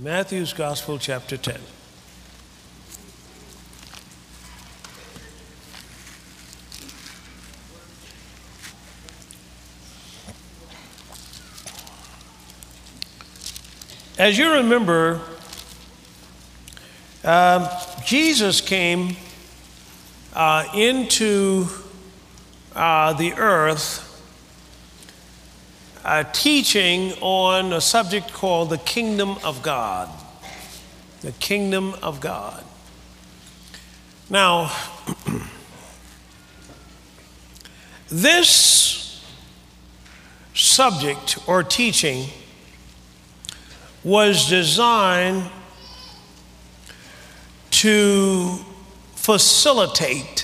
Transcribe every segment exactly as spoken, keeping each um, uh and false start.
Matthew's Gospel, chapter ten. As you remember, um, Jesus came uh, into uh, the earth uh, teaching on a subject called the kingdom of God. The kingdom of God. Now, this subject or teaching was designed to facilitate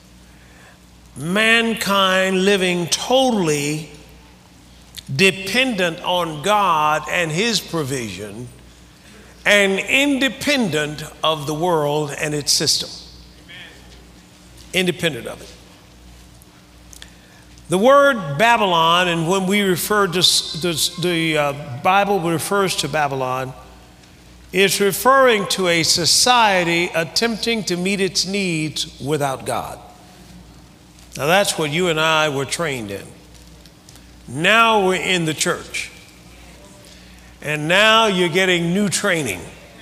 mankind living totally dependent on God and His provision and independent of the world and its system. Independent of it. The word Babylon, and when we refer to the, the uh, Bible refers to Babylon, is referring to a society attempting to meet its needs without God. Now that's what you and I were trained in. Now we're in the church. And now you're getting new training.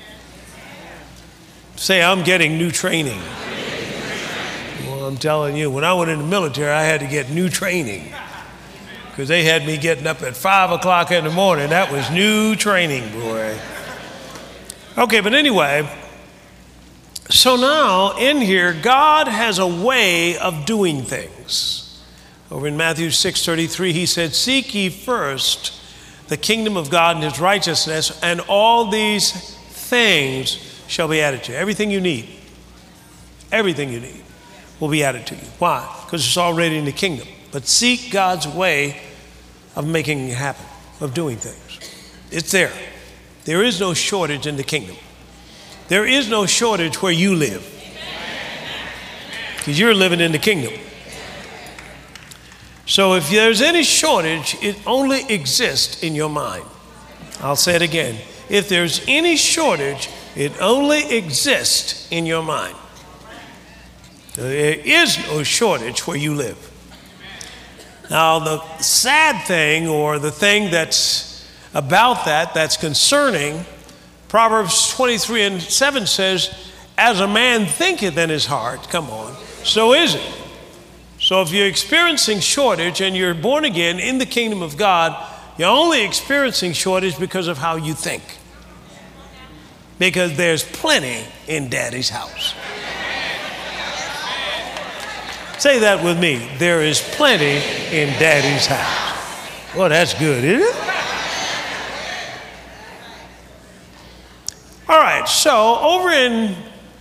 Say, I'm getting new training. Well, I'm telling you, when I went in the military, I had to get new training because they had me getting up at five o'clock in the morning. That was new training, boy. Okay, but anyway, so now in here, God has a way of doing things. Over in Matthew six thirty-three, He said, "Seek ye first the kingdom of God and His righteousness, and all these things shall be added to you." Everything you need, everything you need will be added to you. Why? Because it's already in the kingdom. But seek God's way of making it happen, of doing things. It's there. There is no shortage in the kingdom. There is no shortage where you live, because you're living in the kingdom. So if there's any shortage, it only exists in your mind. I'll say it again. If there's any shortage, it only exists in your mind. There is no shortage where you live. Now, the sad thing, or the thing that's about that, that's concerning, Proverbs twenty-three and seven says, "As a man thinketh in his heart," come on, so is it. So if you're experiencing shortage and you're born again in the kingdom of God, you're only experiencing shortage because of how you think. Because there's plenty in Daddy's house. Say that with me. There is plenty in Daddy's house. Well, that's good, isn't it? All right, so over in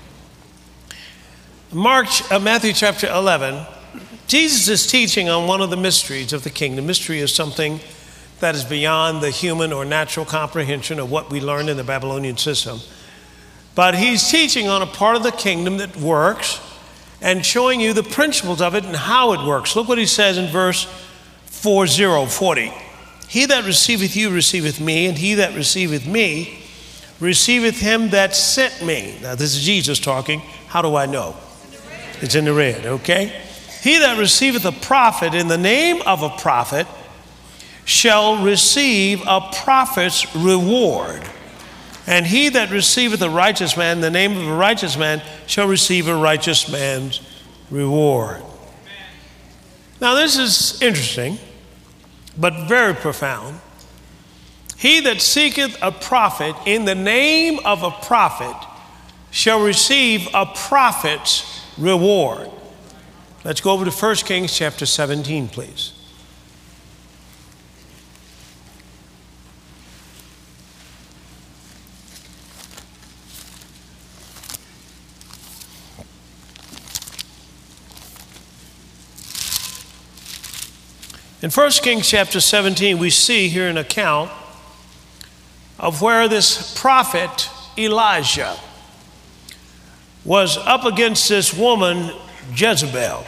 Mark, uh, Matthew chapter eleven, Jesus is teaching on one of the mysteries of the kingdom. Mystery is something that is beyond the human or natural comprehension of what we learned in the Babylonian system. But he's teaching on a part of the kingdom that works and showing you the principles of it and how it works. Look what he says in verse forty. "He that receiveth you receiveth me, and he that receiveth me receiveth him that sent me." Now this is Jesus talking. How do I know? It's in the red, okay? "He that receiveth a prophet in the name of a prophet shall receive a prophet's reward. And he that receiveth a righteous man in the name of a righteous man shall receive a righteous man's reward." Now this is interesting, but very profound. "He that seeketh a prophet in the name of a prophet shall receive a prophet's reward." Let's go over to First Kings chapter seventeen, please. In First Kings chapter seventeen, we see here an account of where this prophet Elijah was up against this woman Jezebel.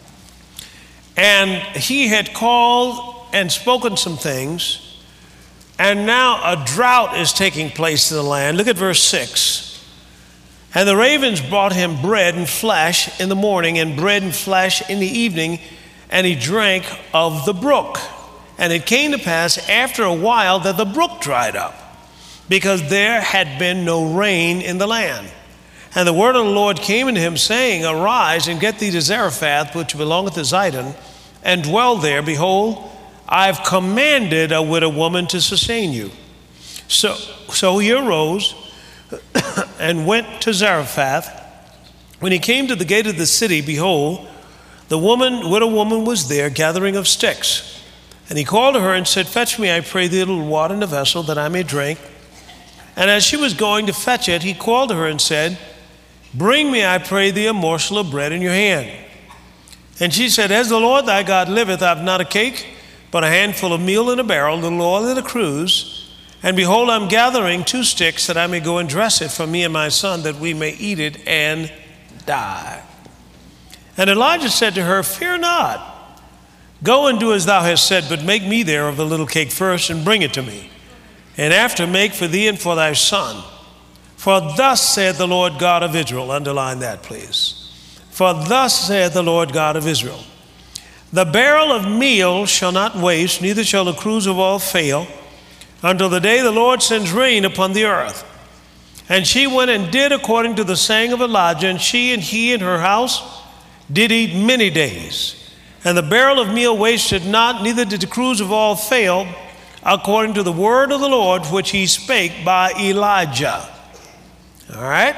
And he had called and spoken some things, And now a drought is taking place in the land. Look at verse six. And the ravens brought him bread and flesh in the morning, and bread and flesh in the evening, and he drank of the brook. And it came to pass after a while that the brook dried up, because there had been no rain in the land. And the word of the Lord came unto him, saying, Arise and get thee to Zarephath, which belongeth to Zidon, and dwell there. Behold, I have commanded a widow woman to sustain you. So, so he arose and went to Zarephath. When he came to the gate of the city, behold, the woman, widow woman was there, gathering of sticks. And he called to her and said, Fetch me, I pray thee, a little water in a vessel, that I may drink. And as she was going to fetch it, he called to her and said, Bring me, I pray thee, a morsel of bread in your hand. And she said, As the Lord thy God liveth, I have not a cake, but a handful of meal in a barrel, a little oil in a cruse. And behold, I'm gathering two sticks, that I may go and dress it for me and my son, that we may eat it and die. And Elijah said to her, Fear not. Go and do as thou hast said, but make me there of a little cake first, and bring it to me. And after make for thee and for thy son. For thus saith the Lord God of Israel. Underline that, please. For thus saith the Lord God of Israel. The barrel of meal shall not waste, neither shall the cruse of oil fail, until the day the Lord sends rain upon the earth. And she went and did according to the saying of Elijah, and she and he and her house did eat many days. And the barrel of meal wasted not, neither did the cruse of oil fail, according to the word of the Lord which he spake by Elijah. All right?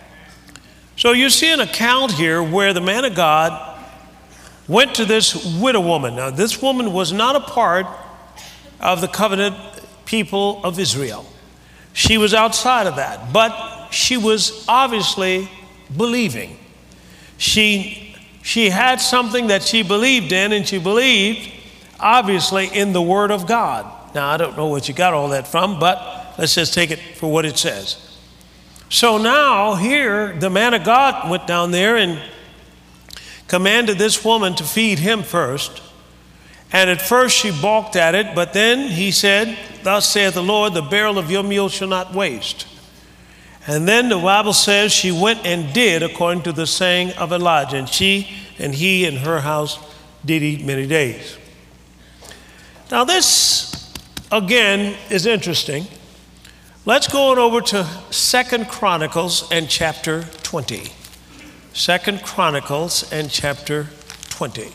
So you see an account here where the man of God went to this widow woman. Now, this woman was not a part of the covenant people of Israel. She was outside of that, but she was obviously believing. She, she had something that she believed in, and she believed, obviously, in the Word of God. Now, I don't know what you got all that from, but let's just take it for what it says. So now, here, the man of God went down there and commanded this woman to feed him first. And at first she balked at it, but then he said, Thus saith the Lord, the barrel of your meal shall not waste. And then the Bible says she went and did according to the saying of Elijah. And she and he and her house did eat many days. Now this, again, is interesting. Let's go on over to Second Chronicles and chapter twenty. Second Chronicles and chapter twenty.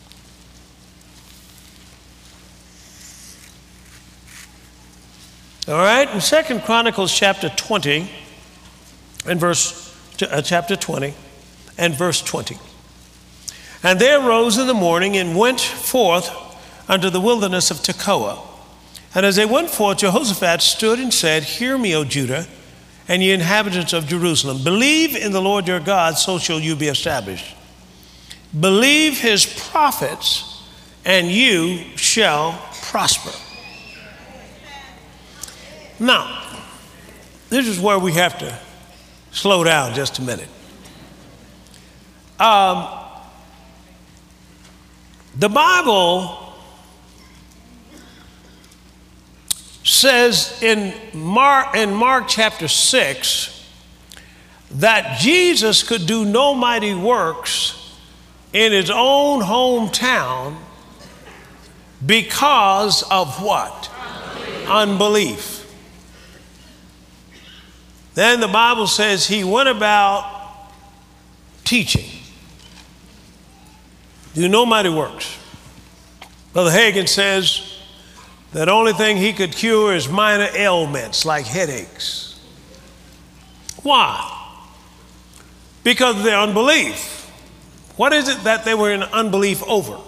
All right, in Second Chronicles chapter twenty and verse uh, chapter twenty and verse twenty. And they arose in the morning and went forth unto the wilderness of Tekoa. And as they went forth, Jehoshaphat stood and said, Hear me, O Judah, and ye inhabitants of Jerusalem. Believe in the Lord your God, so shall you be established. Believe his prophets, and you shall prosper. Now, this is where we have to slow down just a minute. Um, the Bible says in Mark, in Mark chapter six that Jesus could do no mighty works in his own hometown because of what? Unbelief. Unbelief. Then the Bible says he went about teaching. Do no mighty works. Brother Hagin says that the only thing he could cure is minor ailments like headaches. Why? Because of their unbelief. What is it that they were in unbelief over?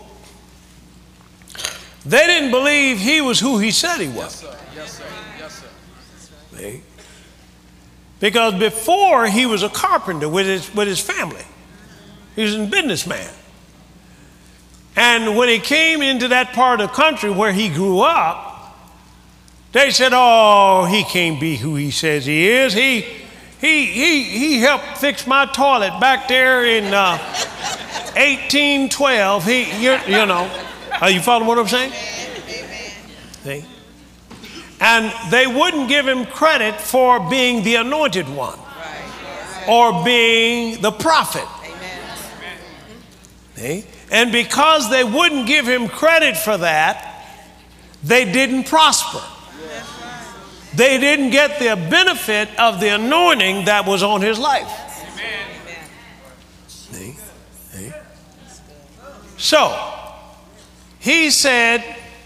They didn't believe he was who he said he was. Yes, sir. Yes, sir. Yes, sir. See? Because before he was a carpenter with his, with his family. He was a businessman. And when he came into that part of the country where he grew up, they said, oh, he can't be who he says he is. He, he, he, he helped fix my toilet back there in uh, eighteen twelve. He, you, you know, are you following what I'm saying? See? And they wouldn't give him credit for being the anointed one or being the prophet. See? And because they wouldn't give him credit for that, they didn't prosper. They didn't get the benefit of the anointing that was on his life. See? See? So, he said,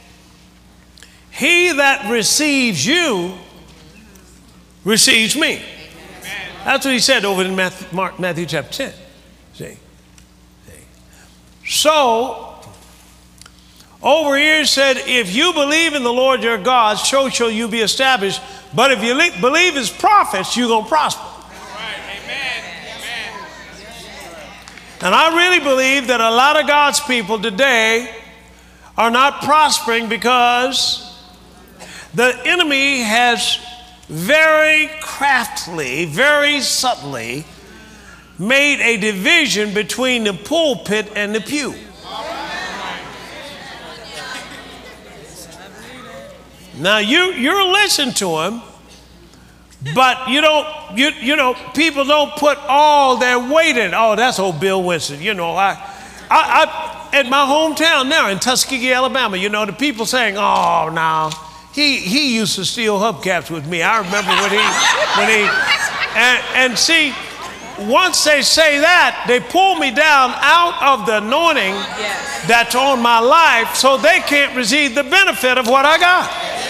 he that receives you receives me. That's what he said over in Matthew, Mark, Matthew chapter ten. See? See? So, over here it said, if you believe in the Lord your God, so shall you be established. But if you le- believe his prophets, you're going to prosper. And I really believe that a lot of God's people today are not prospering because the enemy has very craftily, very subtly made a division between the pulpit and the pew. Now you you're listening to him, but you don't you you know people don't put all their weight in. Oh, that's old Bill Winston. You know I I, I at my hometown now in Tuskegee, Alabama. You know the people saying, oh, now. He he used to steal hubcaps with me. I remember when he when he and, and see, once they say that, they pull me down out of the anointing yes. that's on my life, so they can't receive the benefit of what I got.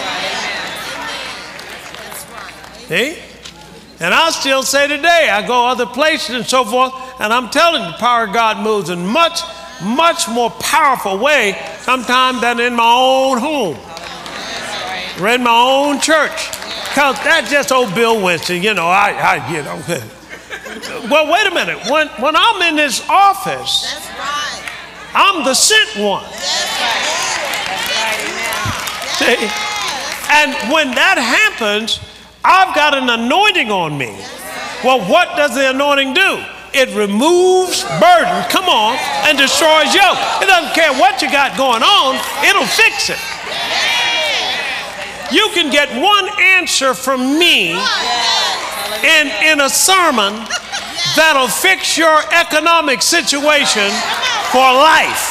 See? And I still say today, I go other places and so forth, and I'm telling you, the power of God moves in much, much more powerful way sometimes than in my own home. Or in my own church. Because that's just old Bill Winston, you know, I, I you know. Well, wait a minute. When, when I'm in this office, that's right. I'm the sent one. That's right. That's right. See? And when that happens, I've got an anointing on me. Well, what does the anointing do? It removes burden, come on, and destroys yoke. It doesn't care what you got going on, it'll fix it. You can get one answer from me in, in a sermon that'll fix your economic situation for life.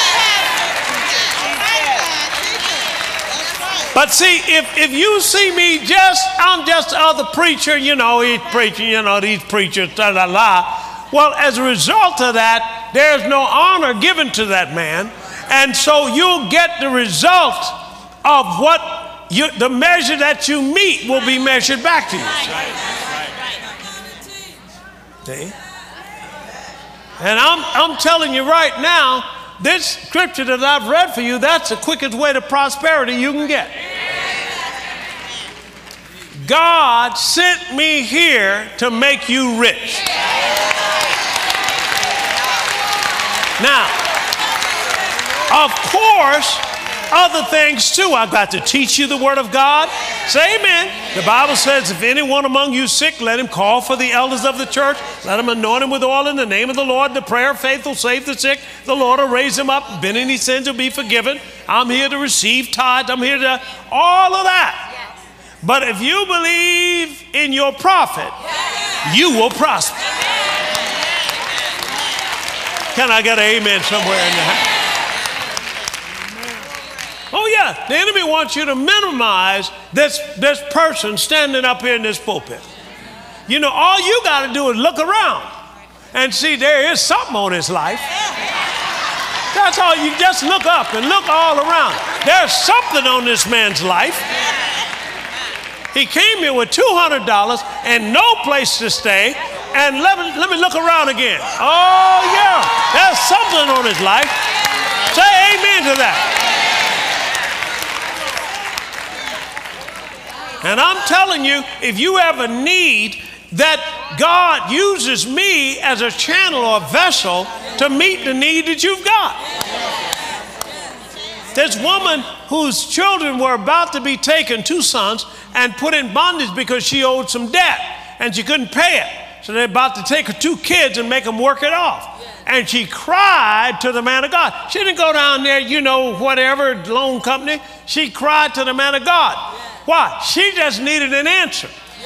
But see, if, if you see me just, I'm just another preacher, you know, he's preaching, you know, these preachers, da la la. Well, as a result of that, there's no honor given to that man. And so you'll get the result of what You, the measure that you meet will be measured back to you. See? And I'm, I'm telling you right now, this scripture that I've read for you, that's the quickest way to prosperity you can get. God sent me here to make you rich. Now, of course, other things too. I've got to teach you the word of God. Say amen. The Bible says, if anyone among you sick, let him call for the elders of the church. Let him anoint him with oil in the name of the Lord. The prayer of faith will save the sick. The Lord will raise him up. If any sins will be forgiven. I'm here to receive tithes. I'm here to all of that. Yes. But if you believe in your prophet, yes. you will prosper. Yes. Can I get an amen somewhere in the house? Oh yeah, the enemy wants you to minimize this, this person standing up here in this pulpit. You know, all you got to do is look around and see there is something on his life. That's all. You just look up and look all around. There's something on this man's life. He came here with two hundred dollars and no place to stay. And let me, let me look around again. Oh yeah, there's something on his life. Say amen to that. And I'm telling you, if you have a need, that God uses me as a channel or a vessel to meet the need that you've got. This woman whose children were about to be taken, two sons, and put in bondage because she owed some debt and she couldn't pay it. So they're about to take her two kids and make them work it off. And she cried to the man of God. She didn't go down there, you know, whatever, loan company. She cried to the man of God. Why? She just needed an answer.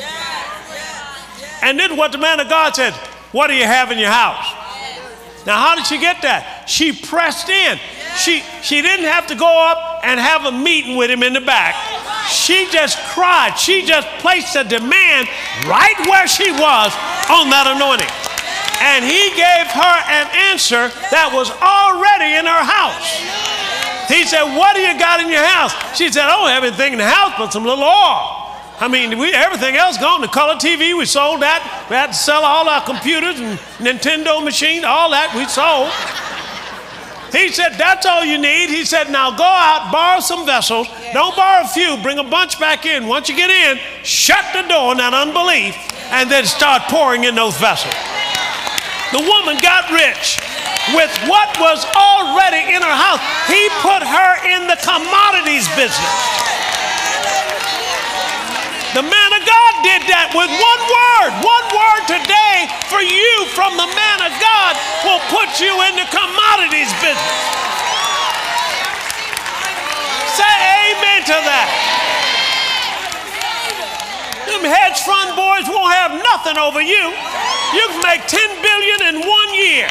And then what the man of God said, what do you have in your house? Now, how did she get that? She pressed in. She, she didn't have to go up and have a meeting with him in the back. She just cried. She just placed a demand right where she was on that anointing. And he gave her an answer that was already in her house. He said, what do you got in your house? She said, I don't have anything in the house but some little oil. I mean, we, everything else gone. The color T V, we sold that. We had to sell all our computers and Nintendo machines, all that we sold. He said, that's all you need. He said, now go out, borrow some vessels. Don't borrow a few, bring a bunch back in. Once you get in, shut the door on that unbelief and then start pouring in those vessels. The woman got rich with what was already in her house. He put her in the commodities business. The man of God did that with one word. One word today for you from the man of God will put you in the commodities business. Say amen to that. Them hedge fund boys won't have nothing over you. You can make ten billion in one year.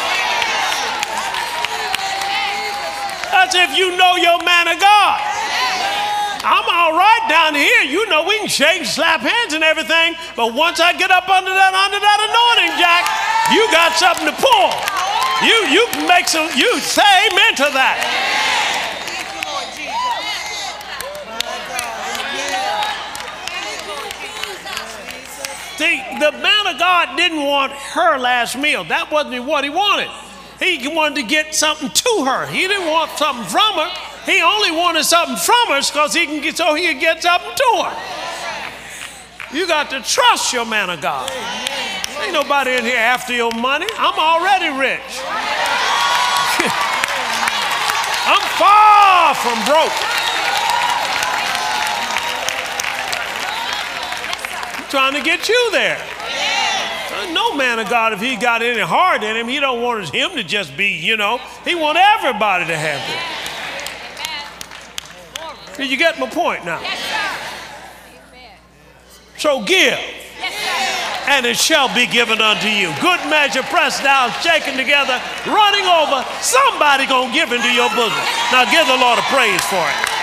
That's if you know your man of God. I'm all right down here. You know, we can shake, slap hands and everything. But once I get up under that, under that anointing, Jack, you got something to pull. You, you can make some, you say amen to that. See, the man of God didn't want her last meal. That wasn't what he wanted. He wanted to get something to her. He didn't want something from her. He only wanted something from her because he can get so he could get something to her. You got to trust your man of God. Ain't nobody in here after your money. I'm already rich. I'm far from broke. I'm trying to get you there. No man of God, if he got any heart in him, he don't want him to just be, you know, he want everybody to have it. Did you get my point now? Yes, sir. So give, Yes, sir. and it shall be given unto you. Good measure, pressed down, shaken together, running over. Somebody gonna give into your bosom. Now give the Lord a praise for it.